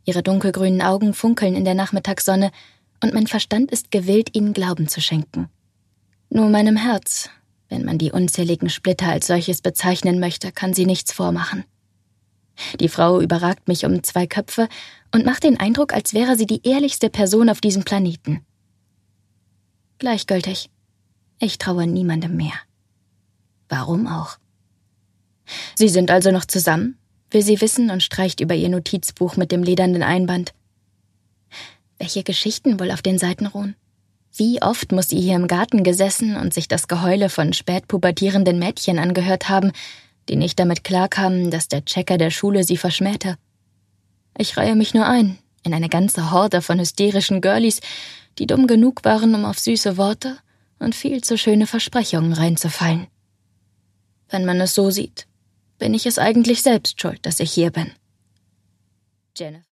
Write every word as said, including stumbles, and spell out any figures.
Ihre dunkelgrünen Augen funkeln in der Nachmittagssonne und mein Verstand ist gewillt, ihnen Glauben zu schenken. Nur meinem Herz, wenn man die unzähligen Splitter als solches bezeichnen möchte, kann sie nichts vormachen. Die Frau überragt mich um zwei Köpfe und macht den Eindruck, als wäre sie die ehrlichste Person auf diesem Planeten. Gleichgültig. Ich traue niemandem mehr. Warum auch? Sie sind also noch zusammen, will sie wissen und streicht über ihr Notizbuch mit dem ledernen Einband. Welche Geschichten wohl auf den Seiten ruhen? Wie oft muss sie hier im Garten gesessen und sich das Geheule von spätpubertierenden Mädchen angehört haben, die nicht damit klarkamen, dass der Checker der Schule sie verschmähte. Ich reihe mich nur ein, in eine ganze Horde von hysterischen Girlies, die dumm genug waren, um auf süße Worte und viel zu schöne Versprechungen reinzufallen. Wenn man es so sieht, bin ich es eigentlich selbst schuld, dass ich hier bin. Jennifer.